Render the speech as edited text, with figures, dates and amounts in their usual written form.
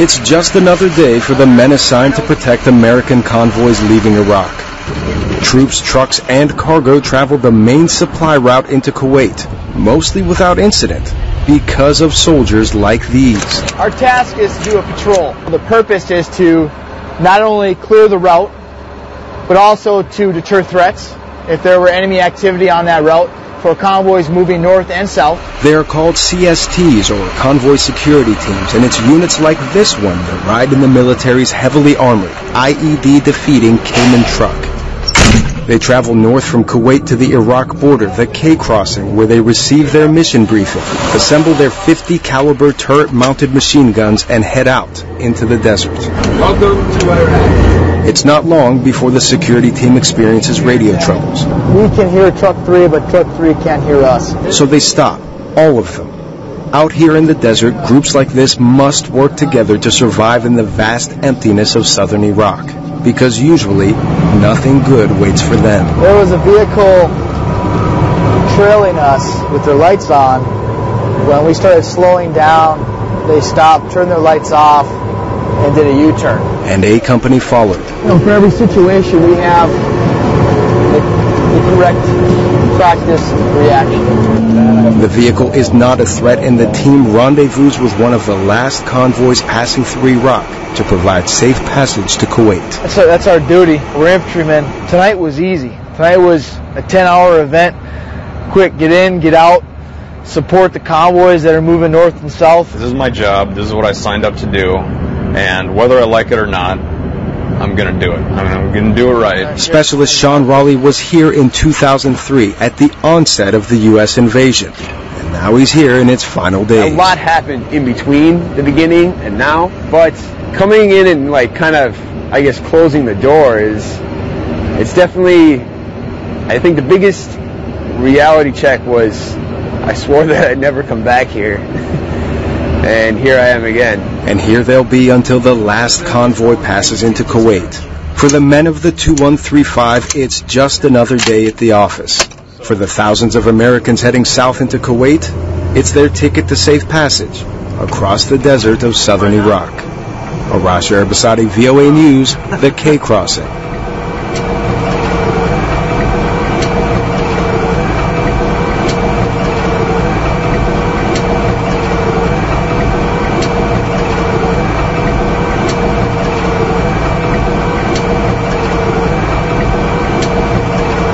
It's just another day for the men assigned to protect American convoys leaving Iraq. Troops, trucks, and cargo traveled the main supply route into Kuwait, mostly without incident, because of soldiers like these. Our task is to do a patrol. The purpose is to not only clear the route, but also to deter threats if there were enemy activity on that route for convoys moving north and south. They are called CSTs, or Convoy Security Teams, and it's units like this one that ride in the military's heavily armored, IED-defeating Cayman truck. They travel north from Kuwait to the Iraq border, the K crossing, where they receive their mission briefing, assemble their 50 caliber turret-mounted machine guns, and head out into the desert. Welcome to Iraq. It's not long before the security team experiences radio troubles. We can hear Truck 3, but Truck 3 can't hear us. So they stop, all of them. Out here in the desert, groups like this must work together to survive in the vast emptiness of southern Iraq, because usually nothing good waits for them. There was a vehicle trailing us with their lights on. When we started slowing down, they stopped, turned their lights off, and did a U-turn. And A Company followed. For every situation, we have the correct practice reaction. The vehicle is not a threat, and the team rendezvous with one of the last convoys passing through Iraq to provide safe passage to Kuwait. That's our duty. We're infantrymen. Tonight was easy. Tonight was a 10-hour event. Quick, get in, get out, support the convoys that are moving north and south. This is my job. This is what I signed up to do. And whether I like it or not, I'm going to do it. I'm going to do it right. Specialist Sean Raleigh was here in 2003 at the onset of the U.S. invasion. And now he's here in its final days. A lot happened in between the beginning and now, but coming in and kind of, closing the door it's definitely, I think the biggest reality check was I swore that I'd never come back here. And here I am again. And here they'll be until the last convoy passes into Kuwait. For the men of the 2135, it's just another day at the office. For the thousands of Americans heading south into Kuwait, it's their ticket to safe passage across the desert of southern Iraq. Arash Arabasadi, VOA News, the K Crossing.